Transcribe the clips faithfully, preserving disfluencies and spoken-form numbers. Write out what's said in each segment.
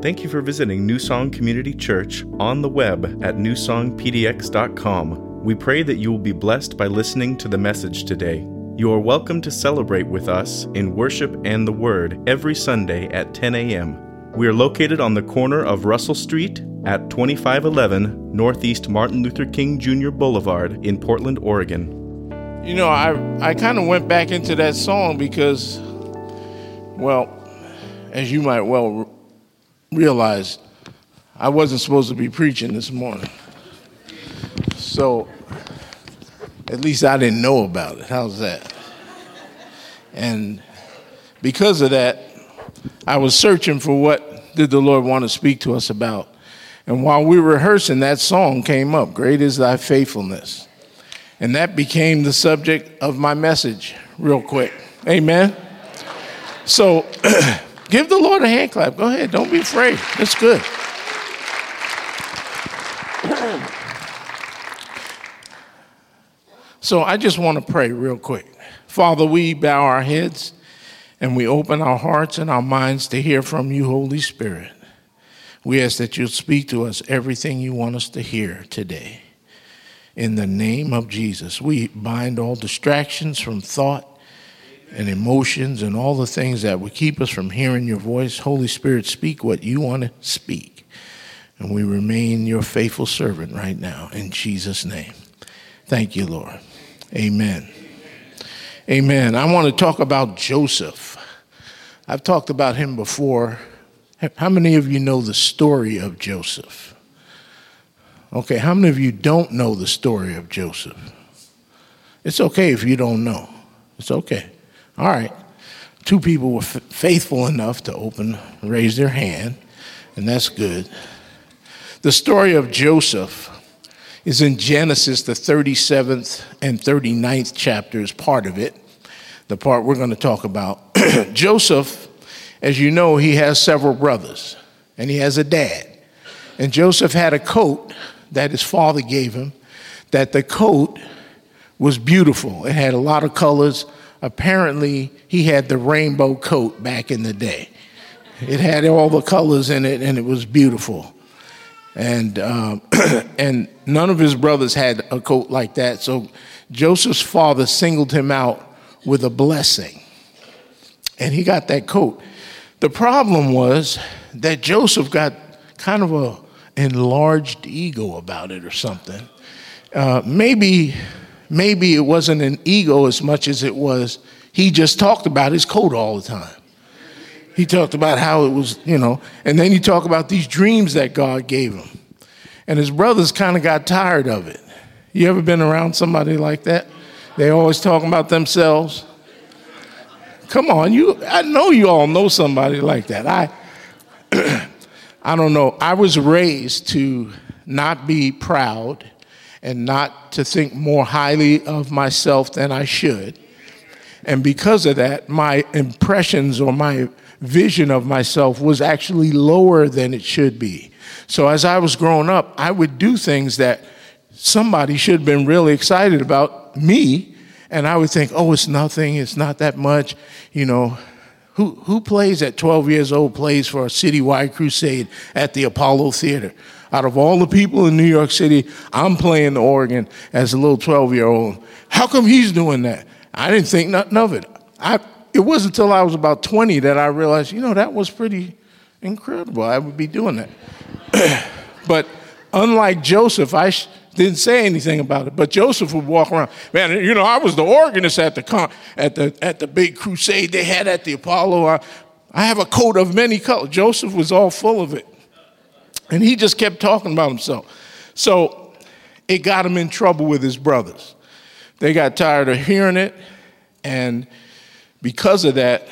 Thank you for visiting New Song Community Church on the web at new song p d x dot com. We pray that you will be blessed by listening to the message today. You are welcome to celebrate with us in worship and the Word every Sunday at ten a.m. We are located on the corner of Russell Street at twenty-five eleven Northeast Martin Luther King Junior Boulevard in Portland, Oregon. You know, I, I kind of went back into that song because, well, as you might well realize, I wasn't supposed to be preaching this morning. So, at least I didn't know about it. How's that? And because of that, I was searching for what did the Lord want to speak to us about. And while we were rehearsing, that song came up, Great is Thy Faithfulness. And that became the subject of my message real quick. Amen? So, give the Lord a hand clap. Go ahead. Don't be afraid. It's good. So I just want to pray real quick. Father, we bow our heads and we open our hearts and our minds to hear from you, Holy Spirit. We ask that you'll speak to us everything you want us to hear today. In the name of Jesus, we bind all distractions from thought and emotions and all the things that would keep us from hearing your voice. Holy Spirit, speak what you want to speak. And we remain your faithful servant right now in Jesus' name. Thank you, Lord. Amen. Amen. I want to talk about Joseph. I've talked about him before. How many of you know the story of Joseph? Okay, how many of you don't know the story of Joseph? It's okay if you don't know. It's okay. All right. Two people were f- faithful enough to open, raise their hand, and that's good. The story of Joseph is in Genesis, the thirty-seventh and thirty-ninth chapters, part of it, the part we're going to talk about. Joseph, as you know, he has several brothers, and he has a dad. And Joseph had a coat that his father gave him, that the coat was beautiful. It had a lot of colors. Apparently, he had the rainbow coat back in the day. It had all the colors in it, and it was beautiful. And um, and none of his brothers had a coat like that. So Joseph's father singled him out with a blessing. And he got that coat. The problem was that Joseph got kind of a enlarged ego about it or something. Uh, maybe, maybe it wasn't an ego as much as it was he just talked about his coat all the time. He talked about how it was, you know, and then he talked about these dreams that God gave him. And his brothers kind of got tired of it. You ever been around somebody like that? They always talking about themselves. Come on, you. I know you all know somebody like that. I, I don't know. I was raised to not be proud and not to think more highly of myself than I should. And because of that, my impressions or my vision of myself was actually lower than it should be. So as I was growing up, I would do things that somebody should have been really excited about me. And I would think, oh, it's nothing. It's not that much. You know, who who plays at twelve years old plays for a citywide crusade at the Apollo Theater? Out of all the people in New York City, I'm playing the organ as a little twelve-year-old. How come he's doing that? I didn't think nothing of it. I It wasn't until I was about twenty that I realized, you know, that was pretty incredible. I would be doing that. But unlike Joseph, I sh- didn't say anything about it. But Joseph would walk around. Man, you know, I was the organist at the con- at the at the big crusade they had at the Apollo. I, I have a coat of many colors. Joseph was all full of it. And he just kept talking about himself. So it got him in trouble with his brothers. They got tired of hearing it. And because of that,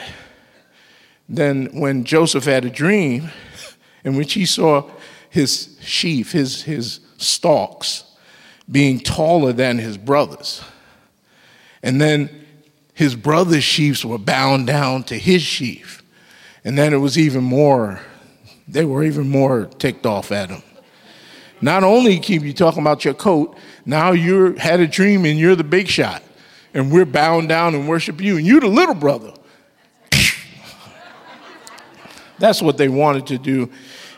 then when Joseph had a dream in which he saw his sheaf, his, his stalks, being taller than his brothers. And then his brother's sheaves were bound down to his sheaf. And then it was even more, they were even more ticked off at him. Not only keep you talking about your coat, now you had a dream and you're the big shot. And we're bowing down and worship you. And you're the little brother. That's what they wanted to do.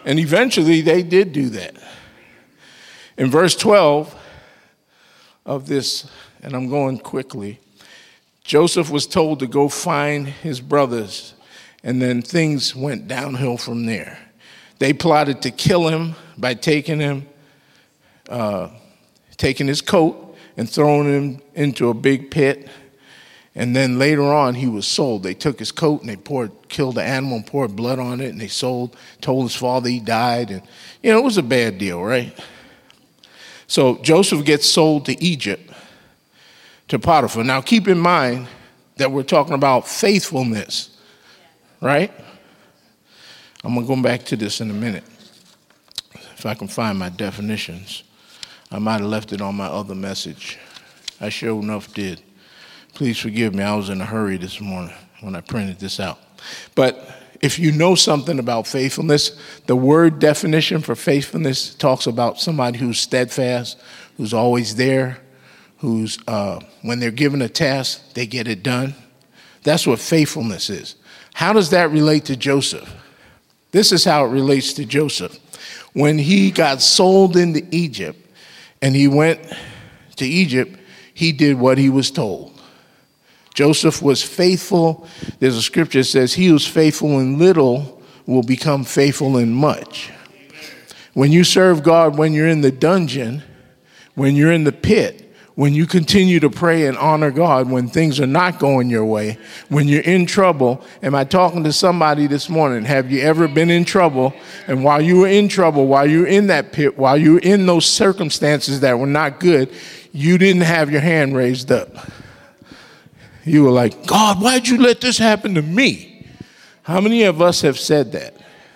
And eventually they did do that. In verse twelve of this, and I'm going quickly, Joseph was told to go find his brothers, and then things went downhill from there. They plotted to kill him by taking him, uh, taking his coat and throwing him into a big pit. And then later on, he was sold. They took his coat and they poured, killed the animal and poured blood on it, and they sold, told his father he died. And, you know, it was a bad deal, right? So Joseph gets sold to Egypt, to Potiphar. Now, keep in mind that we're talking about faithfulness, right? I'm going to go back to this in a minute. If I can find my definitions. I might have left it on my other message. I sure enough did. Please forgive me. I was in a hurry this morning when I printed this out. But if you know something about faithfulness, the word definition for faithfulness talks about somebody who's steadfast, who's always there, who's, uh, when they're given a task, they get it done. That's what faithfulness is. How does that relate to Joseph? This is how it relates to Joseph. When he got sold into Egypt and he went to Egypt, he did what he was told. Joseph was faithful. There's a scripture that says, he who's faithful in little will become faithful in much. When you serve God, when you're in the dungeon, when you're in the pit, when you continue to pray and honor God, when things are not going your way, when you're in trouble. Am I talking to somebody this morning? Have you ever been in trouble? And while you were in trouble, while you were in that pit, while you were in those circumstances that were not good, you didn't have your hand raised up. You were like, God, why'd you let this happen to me? How many of us have said that?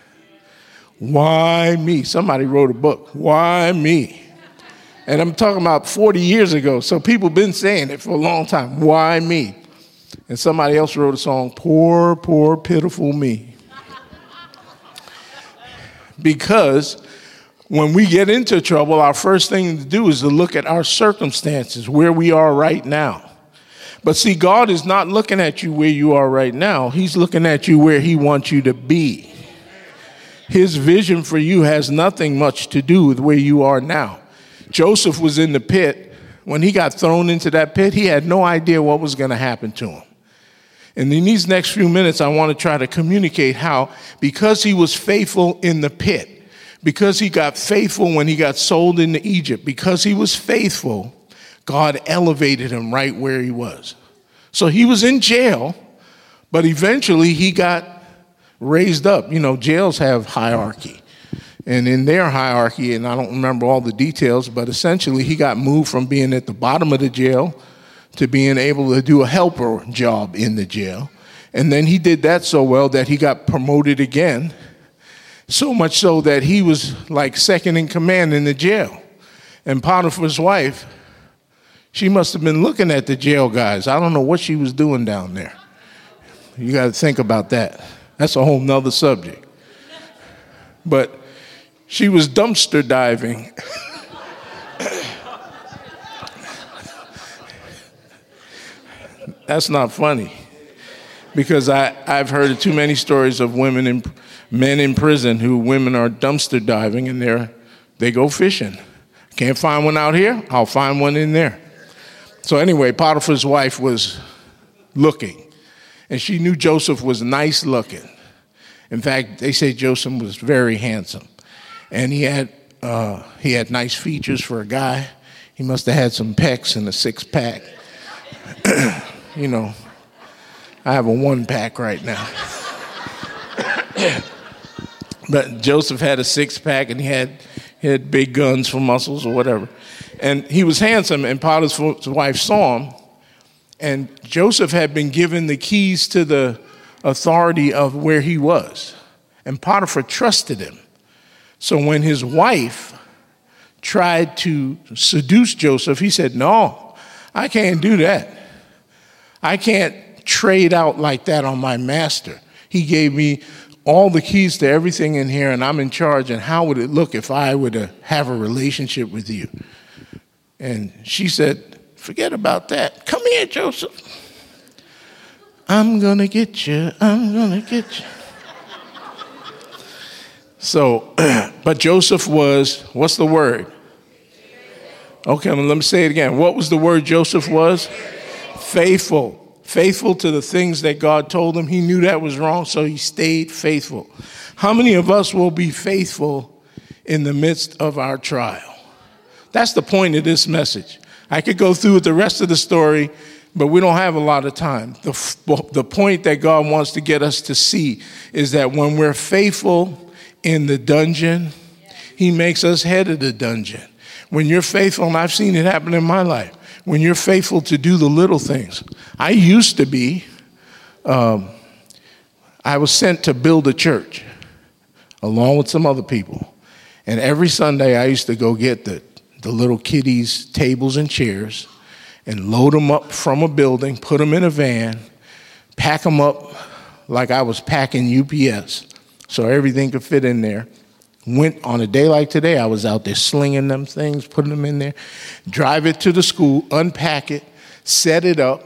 Why me? Somebody wrote a book. Why me? And I'm talking about forty years ago. So people have been saying it for a long time. Why me? And somebody else wrote a song, poor, poor, pitiful me. Because when we get into trouble, our first thing to do is to look at our circumstances, where we are right now. But see, God is not looking at you where you are right now. He's looking at you where he wants you to be. His vision for you has nothing much to do with where you are now. Joseph was in the pit. When he got thrown into that pit, he had no idea what was going to happen to him. And in these next few minutes, I want to try to communicate how, because he was faithful in the pit, because he got faithful when he got sold into Egypt, because he was faithful, God elevated him right where he was. So he was in jail, but eventually he got raised up. You know, jails have hierarchy. And in their hierarchy, and I don't remember all the details, but essentially he got moved from being at the bottom of the jail to being able to do a helper job in the jail. And then he did that so well that he got promoted again, so much so that he was like second in command in the jail. And Potiphar's wife, she must have been looking at the jail guys. I don't know what she was doing down there. You got to think about that. That's a whole nother subject. But she was dumpster diving. That's not funny, because I, I've heard too many stories of women and men in prison who women are dumpster diving and they're, they go fishing. Can't find one out here? I'll find one in there. So anyway, Potiphar's wife was looking, and she knew Joseph was nice looking. In fact, they say Joseph was very handsome, and he had uh, he had nice features for a guy. He must have had some pecs and a six pack. You know, I have a one pack right now. But Joseph had a six pack, and he had he had big guns for muscles or whatever. And he was handsome, and Potiphar's wife saw him. And Joseph had been given the keys to the authority of where he was. And Potiphar trusted him. So when his wife tried to seduce Joseph, he said, no, I can't do that. I can't trade out like that on my master. He gave me all the keys to everything in here, and I'm in charge. And how would it look if I were to have a relationship with you? And she said, forget about that. Come here, Joseph. I'm going to get you. I'm going to get you. So, but Joseph was, what's the word? Okay, let me say it again. What was the word Joseph was? Faithful. Faithful to the things that God told him. He knew that was wrong, so he stayed faithful. How many of us will be faithful in the midst of our trial? That's the point of this message. I could go through the rest of the story, but we don't have a lot of time. The, the point that God wants to get us to see is that when we're faithful in the dungeon, he makes us head of the dungeon. When you're faithful, and I've seen it happen in my life, when you're faithful to do the little things. I used to be, um, I was sent to build a church along with some other people. And every Sunday I used to go get the, the little kiddies' tables and chairs and load them up from a building, put them in a van, pack them up like I was packing U P S so everything could fit in there. Went on a day like today, I was out there slinging them things, putting them in there, drive it to the school, unpack it, set it up,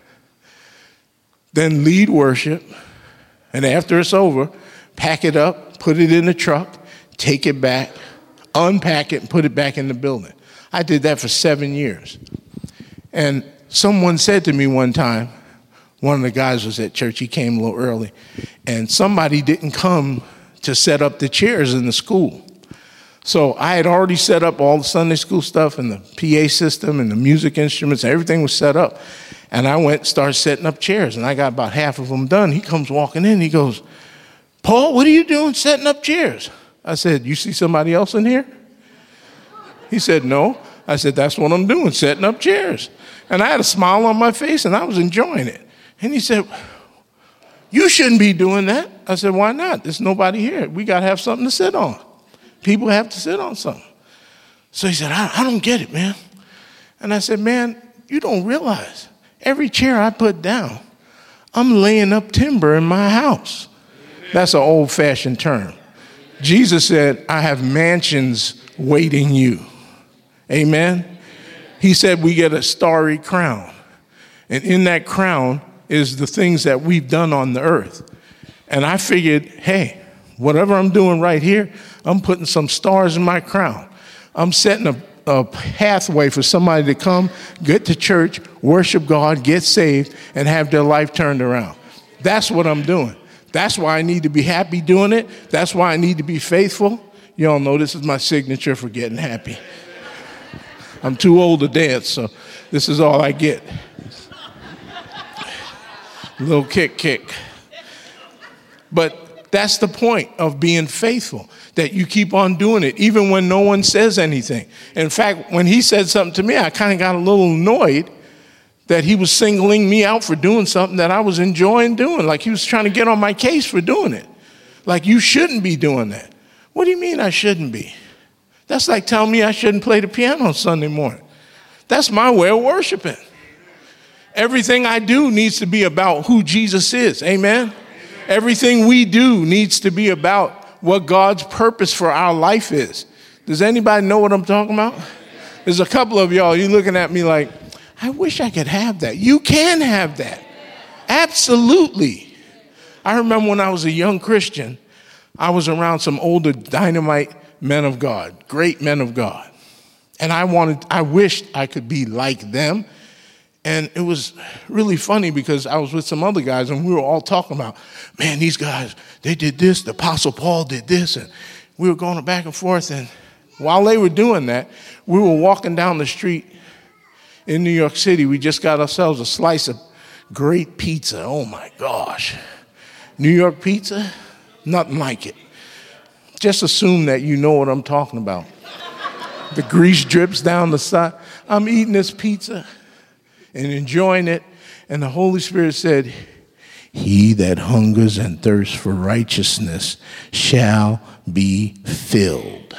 then lead worship, and after it's over, pack it up, put it in the truck, take it back, unpack it, and put it back in the building. I did that for seven years. And someone said to me one time, one of the guys was at church, he came a little early, and somebody didn't come to set up the chairs in the school. So I had already set up all the Sunday school stuff and the P A system and the music instruments, everything was set up. And I went and started setting up chairs, and I got about half of them done. He comes walking in, he goes, "Paul, what are you doing setting up chairs?" I said, "You see somebody else in here?" He said, "No." I said, "That's what I'm doing, setting up chairs." And I had a smile on my face, and I was enjoying it. And he said, "You shouldn't be doing that." I said, "Why not? There's nobody here. We got to have something to sit on. People have to sit on something." So he said, I, I don't get it, man. And I said, "Man, you don't realize every chair I put down, I'm laying up timber in my house." That's an old-fashioned term. Jesus said, "I have mansions waiting you." Amen? He said we get a starry crown. And in that crown is the things that we've done on the earth. And I figured, hey, whatever I'm doing right here, I'm putting some stars in my crown. I'm setting a, a pathway for somebody to come, get to church, worship God, get saved, and have their life turned around. That's what I'm doing. That's why I need to be happy doing it. That's why I need to be faithful. You all know this is my signature for getting happy. I'm too old to dance, so this is all I get. Little kick, kick. But that's the point of being faithful, that you keep on doing it, even when no one says anything. In fact, when he said something to me, I kind of got a little annoyed that he was singling me out for doing something that I was enjoying doing. Like he was trying to get on my case for doing it. Like, you shouldn't be doing that. What do you mean I shouldn't be? That's like telling me I shouldn't play the piano on Sunday morning. That's my way of worshiping. Everything I do needs to be about who Jesus is. Amen? Amen. Everything we do needs to be about what God's purpose for our life is. Does anybody know what I'm talking about? There's a couple of y'all, you're looking at me like, I wish I could have that. You can have that. Absolutely. I remember when I was a young Christian, I was around some older dynamite men of God, great men of God. And I wanted, I wished I could be like them. And it was really funny because I was with some other guys and we were all talking about, man, these guys, they did this, the Apostle Paul did this, and we were going back and forth. And while they were doing that, we were walking down the street in New York City. We just got ourselves a slice of great pizza. Oh my gosh. New York pizza, nothing like it. Just assume that you know what I'm talking about. The grease drips down the side. I'm eating this pizza and enjoying it. And the Holy Spirit said, he that hungers and thirsts for righteousness shall be filled.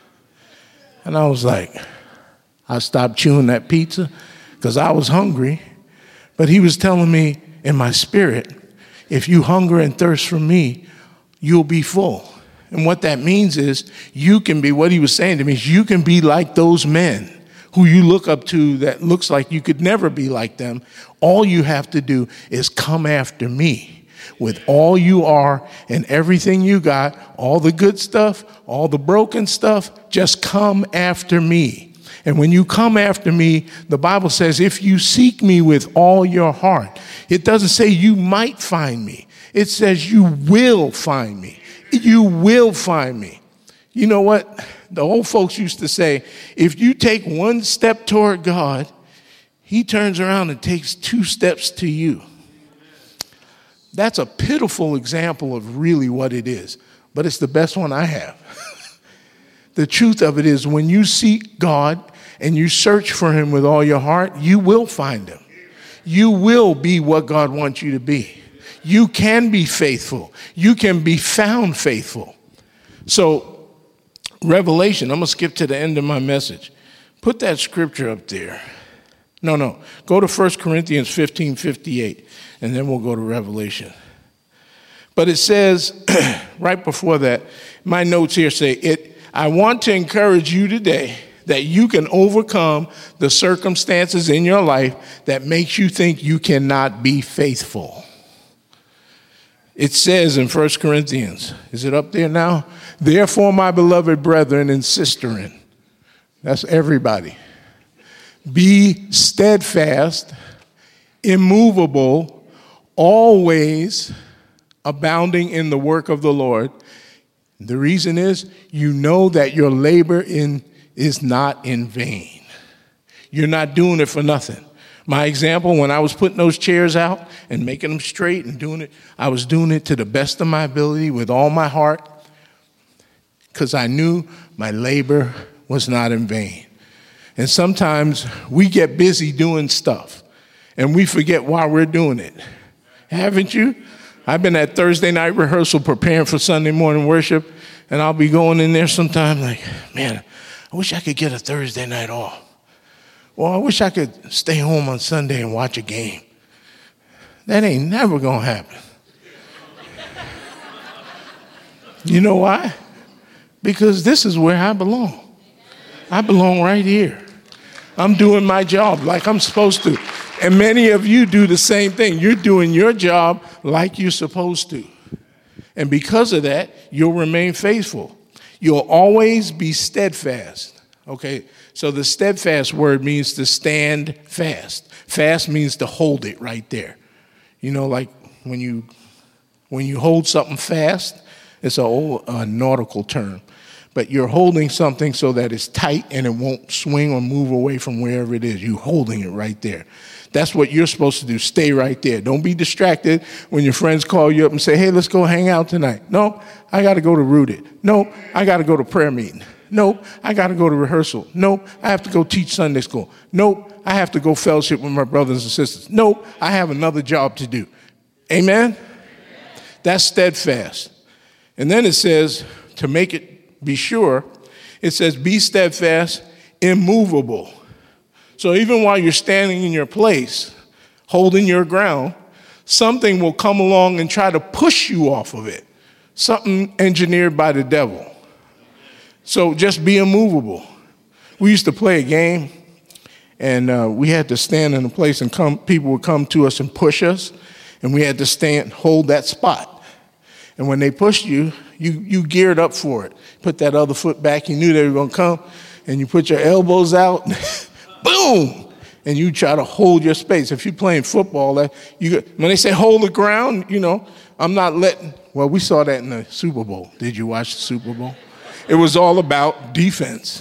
And I was like, I stopped chewing that pizza because I was hungry. But he was telling me in my spirit, if you hunger and thirst for me, you'll be full. And what that means is you can be, what he was saying to me is you can be like those men who you look up to that looks like you could never be like them. All you have to do is come after me. with all you are and everything you got, all the good stuff, all the broken stuff, just come after me. And when you come after me, the Bible says, if you seek me with all your heart, it doesn't say you might find me. It says you will find me. You will find me. You know what? The old folks used to say, if you take one step toward God, he turns around and takes two steps to you. That's a pitiful example of really what it is, but it's the best one I have. The truth of it is, when you seek God and you search for him with all your heart, you will find him. You will be what God wants you to be. You can be faithful. You can be found faithful. So, Revelation, I'm going to skip to the end of my message. Put that scripture up there. No, no. Go to First Corinthians fifteen fifty-eight, and then we'll go to Revelation. But it says, right before that, my notes here say, "It. I want to encourage you today that you can overcome the circumstances in your life that makes you think you cannot be faithful." It says in First Corinthians, is it up there now? "Therefore, my beloved brethren and sisterin," that's everybody, "be steadfast, immovable, always abounding in the work of the Lord." The reason is, you know that your labor in is not in vain. You're not doing it for nothing. My example, when I was putting those chairs out and making them straight and doing it, I was doing it to the best of my ability with all my heart, because I knew my labor was not in vain. And sometimes we get busy doing stuff and we forget why we're doing it. Haven't you? I've been at Thursday night rehearsal preparing for Sunday morning worship, and I'll be going in there sometime like, man, I wish I could get a Thursday night off. Well, I wish I could stay home on Sunday and watch a game. That ain't never going to happen. You know why? Because this is where I belong. I belong right here. I'm doing my job like I'm supposed to. And many of you do the same thing. You're doing your job like you're supposed to. And because of that, you'll remain faithful. You'll always be steadfast. Okay, so the steadfast word means to stand fast. Fast means to hold it right there. You know, like when you when you hold something fast, it's an old uh, nautical term. But you're holding something so that it's tight and it won't swing or move away from wherever it is. You're holding it right there. That's what you're supposed to do. Stay right there. Don't be distracted when your friends call you up and say, hey, let's go hang out tonight. No, I got to go to Rooted. No, I got to go to prayer meeting. Nope, I got to go to rehearsal. Nope, I have to go teach Sunday school. Nope, I have to go fellowship with my brothers and sisters. Nope, I have another job to do. Amen? Amen. That's steadfast. And then it says, to make it be sure, it says, be steadfast, immovable. So even while you're standing in your place, holding your ground, something will come along and try to push you off of it. Something engineered by the devil. So just be immovable. We used to play a game, and uh, we had to stand in a place, and come, people would come to us and push us, and we had to stand, hold that spot. And when they pushed you, you you geared up for it. Put that other foot back. You knew they were going to come, and you put your elbows out, boom, and you try to hold your space. If you're playing football, that you when they say hold the ground, you know, I'm not letting. Well, we saw that in the Super Bowl. Did you watch the Super Bowl? It was all about defense.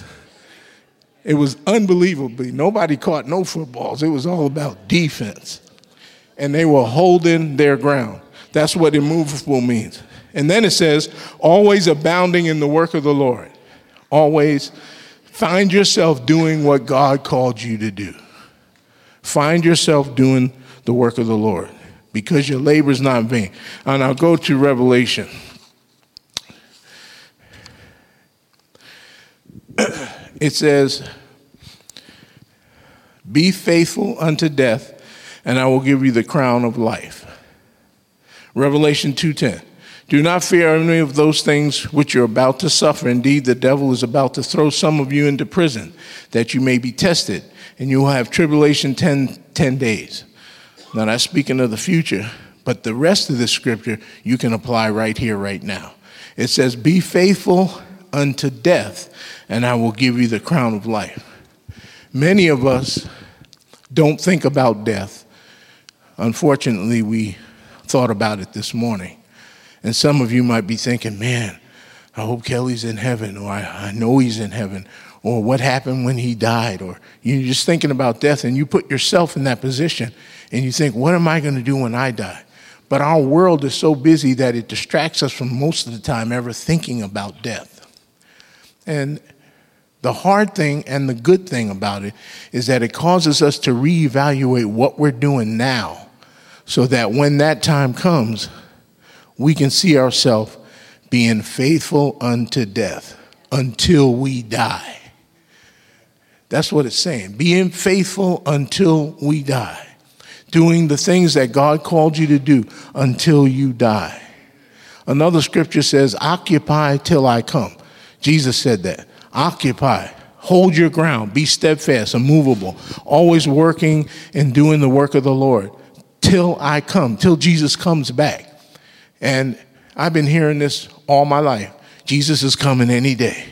It was unbelievably, nobody caught no footballs. It was all about defense. And they were holding their ground. That's what immovable means. And then it says, always abounding in the work of the Lord. Always find yourself doing what God called you to do. Find yourself doing the work of the Lord, because your labor is not in vain. And I'll go to Revelation. It says, be faithful unto death, and I will give you the crown of life. Revelation two ten. Do not fear any of those things which you're about to suffer. Indeed, the devil is about to throw some of you into prison, that you may be tested, and you will have tribulation ten, ten days. Now, that's speaking of the future, But the rest of the scripture you can apply right here, right now. It says, be faithful unto death, and I will give you the crown of life. Many of us don't think about death. Unfortunately, we thought about it this morning. And some of you might be thinking, man, I hope Kelly's in heaven, or I, I know he's in heaven, or what happened when he died, or you're just thinking about death, and you put yourself in that position, and you think, what am I going to do when I die? But our world is so busy that it distracts us from most of the time ever thinking about death. And the hard thing and the good thing about it is that it causes us to reevaluate what we're doing now, so that when that time comes, we can see ourselves being faithful unto death until we die. That's what it's saying. Being faithful until we die. Doing the things that God called you to do until you die. Another scripture says, occupy till I come. Jesus said that. Occupy. Hold your ground. Be steadfast, immovable. Always working and doing the work of the Lord till I come, till Jesus comes back. And I've been hearing this all my life. Jesus is coming any day.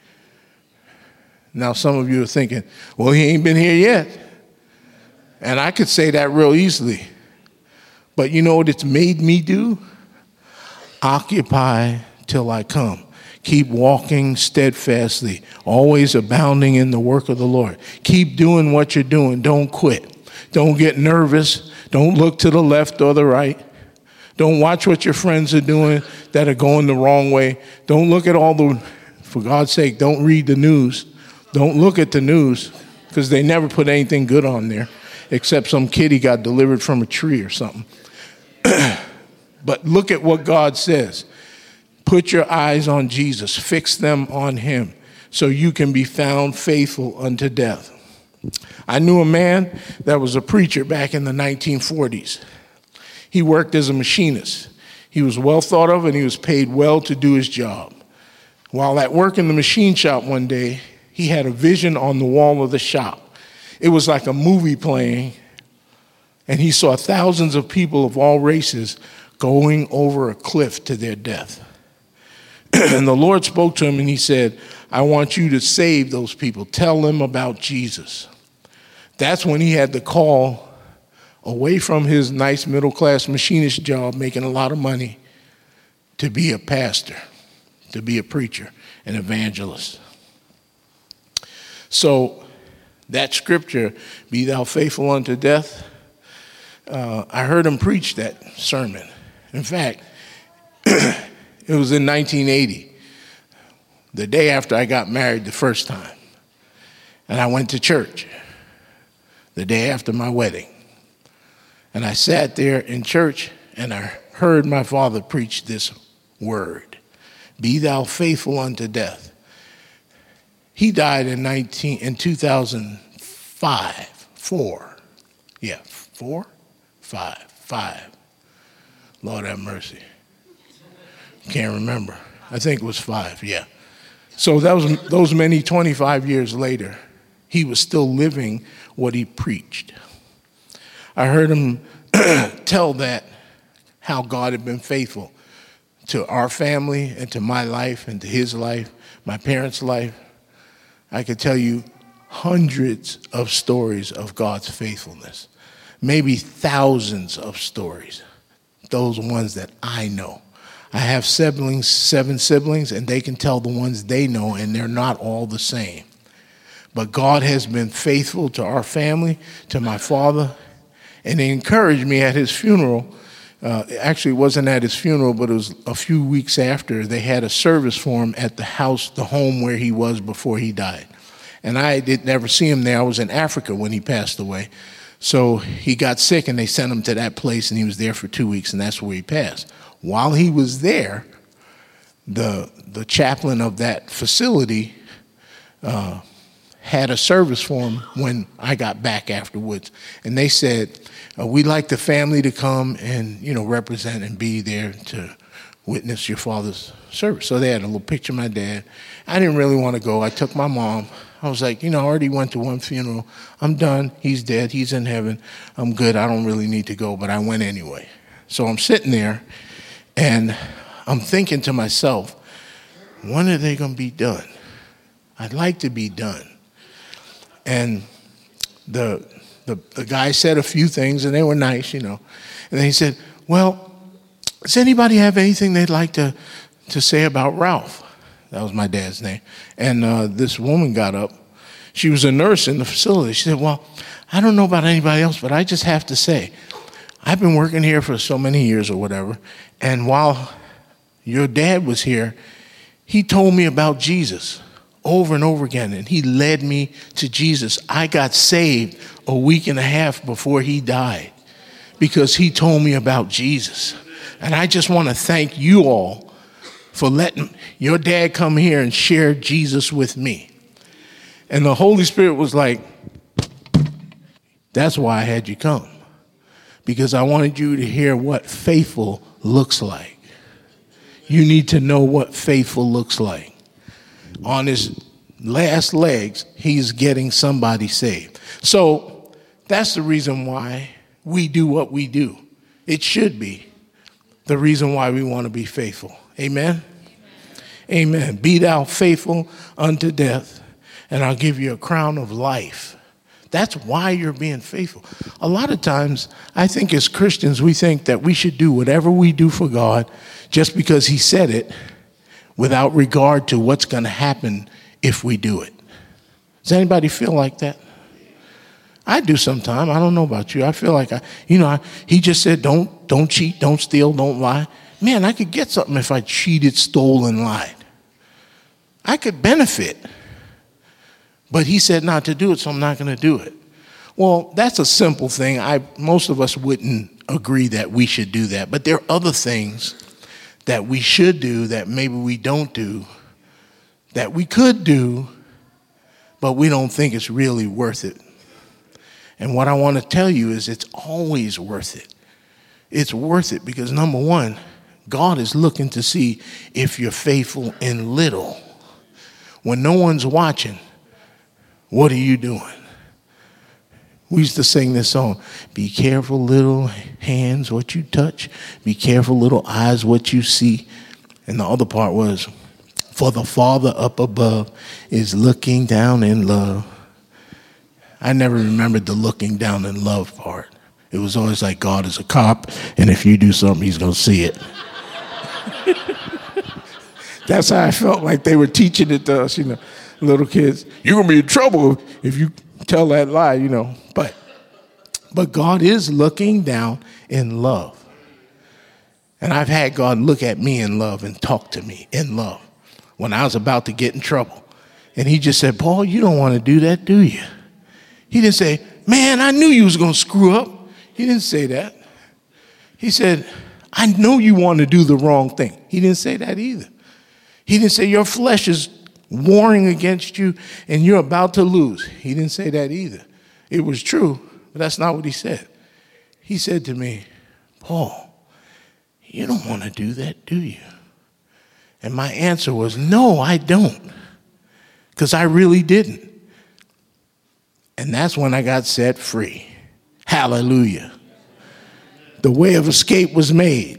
Now, some of you are thinking, well, he ain't been here yet. And I could say that real easily. But you know what it's made me do? Occupy till I come. Keep walking steadfastly, always abounding in the work of the Lord. Keep doing what you're doing. Don't quit. Don't get nervous. Don't look to the left or the right. Don't watch what your friends are doing that are going the wrong way. Don't look at all the, for God's sake, don't read the news. Don't look at the news, because they never put anything good on there, except some kitty got delivered from a tree or something. But look at what God says. Put your eyes on Jesus. Fix them on him, so you can be found faithful unto death. I knew a man that was a preacher back in the nineteen forties. He worked as a machinist. He was well thought of, and he was paid well to do his job. While at work in the machine shop one day, he had a vision on the wall of the shop. It was like a movie playing, and he saw thousands of people of all races going over a cliff to their death. And the Lord spoke to him, and he said, I want you to save those people. Tell them about Jesus. That's when he had the call away from his nice middle-class machinist job, making a lot of money, to be a pastor, to be a preacher, an evangelist. So that scripture, be thou faithful unto death, uh, I heard him preach that sermon. In fact, it was in nineteen eighty, the day after I got married the first time. And I went to church the day after my wedding. And I sat there in church, and I heard my father preach this word, be thou faithful unto death. He died in nineteen in two thousand five, four. Yeah, four, five, five. Lord have mercy. Can't remember. I think it was five, yeah. So that was those many twenty-five years later, he was still living what he preached. I heard him tell that, how God had been faithful to our family and to my life and to his life, my parents' life. I could tell you hundreds of stories of God's faithfulness, maybe thousands of stories, those ones that I know. I have siblings, seven siblings, and they can tell the ones they know, and they're not all the same. But God has been faithful to our family, to my father, and he encouraged me at his funeral. Uh, actually, it wasn't at his funeral, but it was a few weeks after. They had a service for him at the house, the home where he was before he died. And I did never see him there. I was in Africa when he passed away. So he got sick, and they sent him to that place, and he was there for two weeks, and that's where he passed. While he was there, the the chaplain of that facility uh, had a service for him when I got back afterwards. And they said, uh, we'd like the family to come and, you know, represent and be there to witness your father's service. So they had a little picture of my dad. I didn't really want to go. I took my mom. I was like, you know, I already went to one funeral. I'm done. He's dead. He's in heaven. I'm good. I don't really need to go, but I went anyway. So I'm sitting there, and I'm thinking to myself, when are they going to be done? I'd like to be done. And the, the the guy said a few things, and they were nice, you know. And then he said, well, does anybody have anything they'd like to, to say about Ralph? That was my dad's name. And uh, this woman got up. She was a nurse in the facility. She said, well, I don't know about anybody else, but I just have to say, I've been working here for so many years or whatever, and while your dad was here, he told me about Jesus over and over again, and he led me to Jesus. I got saved a week and a half before he died because he told me about Jesus. And I just want to thank you all for letting your dad come here and share Jesus with me. And the Holy Spirit was like, that's why I had you come, because I wanted you to hear what faithful looks like. You need to know what faithful looks like. On his last legs, he's getting somebody saved. So that's the reason why we do what we do. It should be the reason why we want to be faithful. Amen? Amen. Amen. Be thou faithful unto death, and I'll give you a crown of life. That's why you're being faithful. A lot of times, I think as Christians, we think that we should do whatever we do for God just because he said it, without regard to what's going to happen if we do it. Does anybody feel like that? I do sometimes. I don't know about you. I feel like, I, you know, I, he just said, don't, don't cheat, don't steal, don't lie. Man, I could get something if I cheated, stole, and lied. I could benefit. But he said not to do it, so I'm not going to do it. Well, that's a simple thing. I, most of us wouldn't agree that we should do that. But there are other things that we should do that maybe we don't do, that we could do, but we don't think it's really worth it. And what I want to tell you is it's always worth it. It's worth it because, number one, God is looking to see if you're faithful in little. When no one's watching, what are you doing? We used to sing this song, be careful little hands what you touch, be careful little eyes what you see. And the other part was, for the Father up above is looking down in love. I never remembered the looking down in love part. It was always like God is a cop, and if you do something, he's going to see it. That's how I felt like they were teaching it to us, you know, little kids. You're going to be in trouble if you tell that lie, you know. But, but God is looking down in love. And I've had God look at me in love and talk to me in love when I was about to get in trouble. And he just said, Paul, you don't want to do that, do you? He didn't say, man, I knew you was going to screw up. He didn't say that. He said, I know you want to do the wrong thing. He didn't say that either. He didn't say your flesh is warring against you and you're about to lose. He didn't say that either. It was true, but that's not what he said. He said to me, Paul, you don't want to do that, do you? And my answer was, no, I don't, because I really didn't. And that's when I got set free. Hallelujah. The way of escape was made.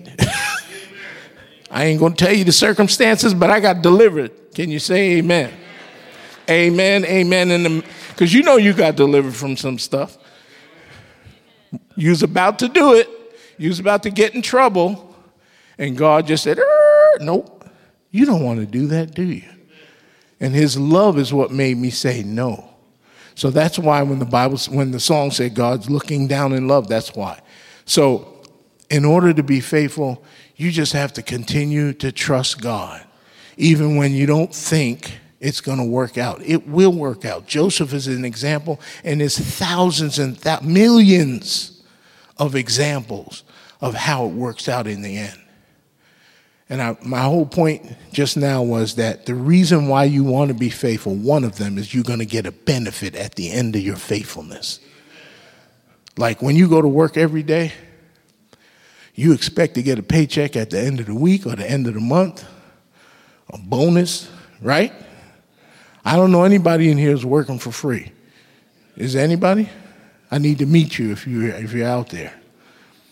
I ain't going to tell you the circumstances, but I got delivered. Can you say amen? Amen, amen. And because you know you got delivered from some stuff. You was about to do it. You was about to get in trouble. And God just said, nope, you don't want to do that, do you? And his love is what made me say no. So that's why when the Bible, when the song said God's looking down in love, that's why. So in order to be faithful, you just have to continue to trust God, even when you don't think it's going to work out. It will work out. Joseph is an example, and there's thousands and th- millions of examples of how it works out in the end. And I, my whole point just now was that the reason why you want to be faithful, one of them is you're going to get a benefit at the end of your faithfulness. Like when you go to work every day, you expect to get a paycheck at the end of the week or the end of the month, a bonus, right? I don't know anybody in here who's working for free. Is there anybody? I need to meet you if you're, if you're out there.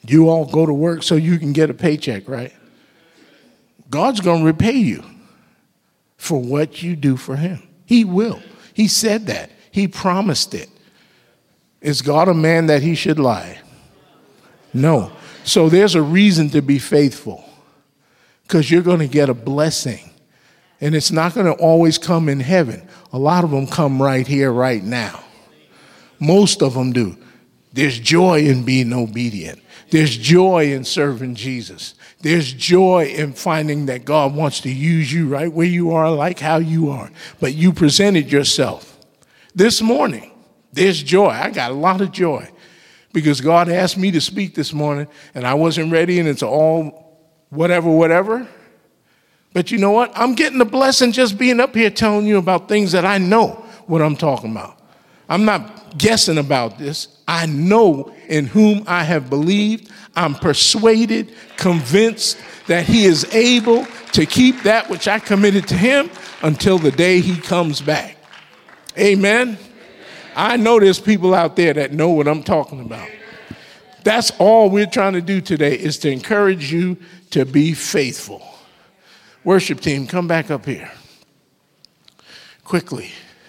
You all go to work so you can get a paycheck, right? God's going to repay you for what you do for him. He will. He said that. He promised it. Is God a man that he should lie? No. So there's a reason to be faithful, because you're going to get a blessing. And it's not going to always come in heaven. A lot of them come right here, right now. Most of them do. There's joy in being obedient. There's joy in serving Jesus. There's joy in finding that God wants to use you right where you are, like how you are. But you presented yourself. This morning, there's joy. I got a lot of joy because God asked me to speak this morning, and I wasn't ready, and it's all whatever, whatever. But you know what? I'm getting a blessing just being up here telling you about things that I know what I'm talking about. I'm not guessing about this. I know in whom I have believed. I'm persuaded, convinced that he is able to keep that which I committed to him until the day he comes back. Amen. I know there's people out there that know what I'm talking about. That's all we're trying to do today, is to encourage you to be faithful. Worship team, come back up here. Quickly.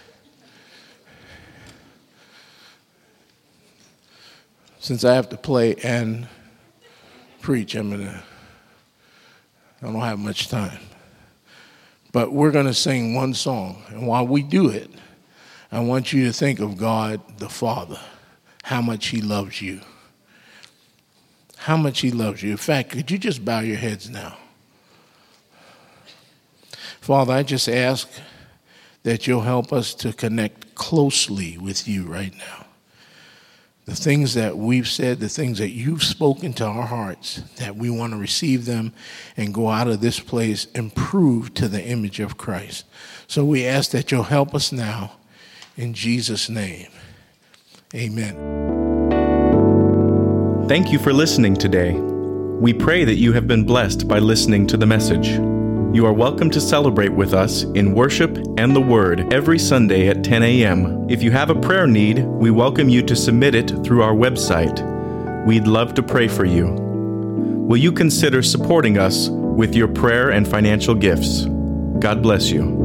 Since I have to play and preach, I'm gonna, I don't have much time. But we're going to sing one song. And while we do it, I want you to think of God the Father, how much he loves you. How much he loves you. In fact, could you just bow your heads now? Father, I just ask that you'll help us to connect closely with you right now. The things that we've said, the things that you've spoken to our hearts, that we want to receive them and go out of this place improved to the image of Christ. So we ask that you'll help us now in Jesus' name. Amen. Thank you for listening today. We pray that you have been blessed by listening to the message. You are welcome to celebrate with us in worship and the Word every Sunday at ten a.m. If you have a prayer need, we welcome you to submit it through our website. We'd love to pray for you. Will you consider supporting us with your prayer and financial gifts? God bless you.